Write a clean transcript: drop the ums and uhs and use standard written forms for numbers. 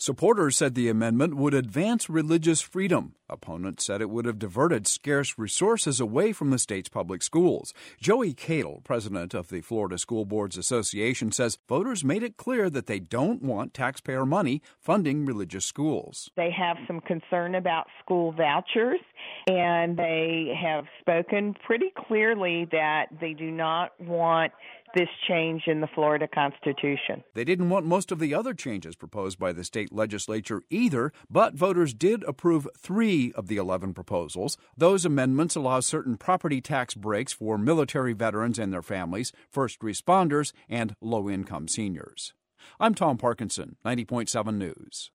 Supporters said the amendment would advance religious freedom. Opponents said it would have diverted scarce resources away from the state's public schools. Joey Cadle, president of the Florida School Boards Association, says voters made it clear that they don't want taxpayer money funding religious schools. They have some concern about school vouchers, and they have spoken pretty clearly that they do not want this change in the Florida Constitution. They didn't want most of the other changes proposed by the state legislature either, but voters did approve 3 of the 11 proposals. Those amendments allow certain property tax breaks for military veterans and their families, first responders, and low-income seniors. I'm Tom Parkinson, 90.7 News.